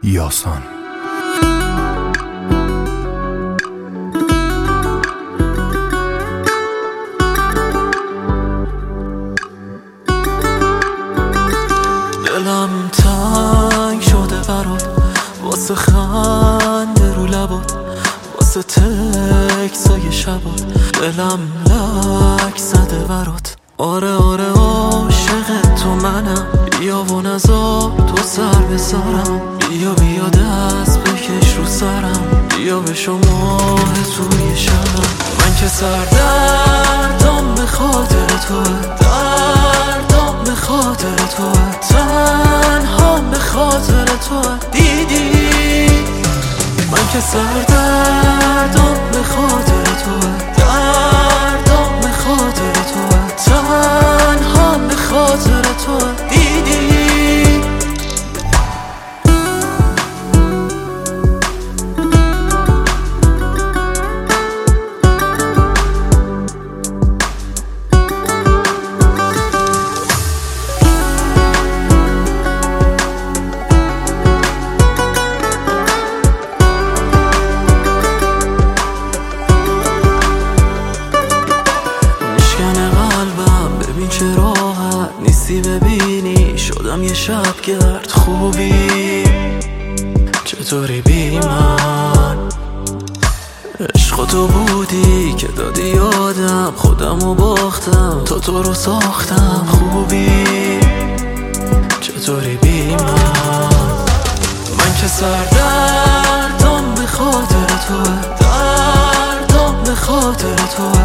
یاسان. دلم تنگ شده برات، واسه خنده رو لبات، واسه تکسای شبات. دلم لک زده برات. آره آره عاشق تو منم، بیا و نزار تو سر به سرم. بیا بیا دست بکش رو سرم، بیا به شما توی شبم. من که سردردم به خاطر توه، دردم به خاطر توه، تنها به خاطر توه. دیدی من که سردردم به خاطر توه، دردم به خاطر توه، تنها به خاطر توه. دیدی چه راحت نیستی ببینی، شدم یه شبگرد. خوبی چطوری بی من؟ عشق تو بودی که دادی یادم، خودمو باختم تا تو رو ساختم. خوبی چطوری بی من که سردردم به خاطر توه، دردم به خاطر توه،